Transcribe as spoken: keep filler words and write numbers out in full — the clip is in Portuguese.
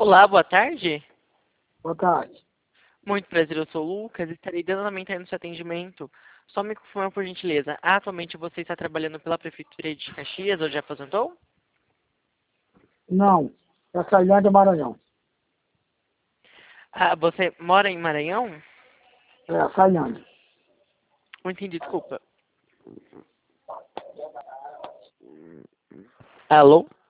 Olá, boa tarde. Boa tarde. Muito prazer, eu sou o Lucas e estarei dando andamento no seu atendimento. Só me confirma, por gentileza, atualmente você está trabalhando pela Prefeitura de Caxias ou já aposentou? Não, é Sailândia, Maranhão. Ah, você mora em Maranhão? É Sailândia. Não entendi, desculpa. Alô?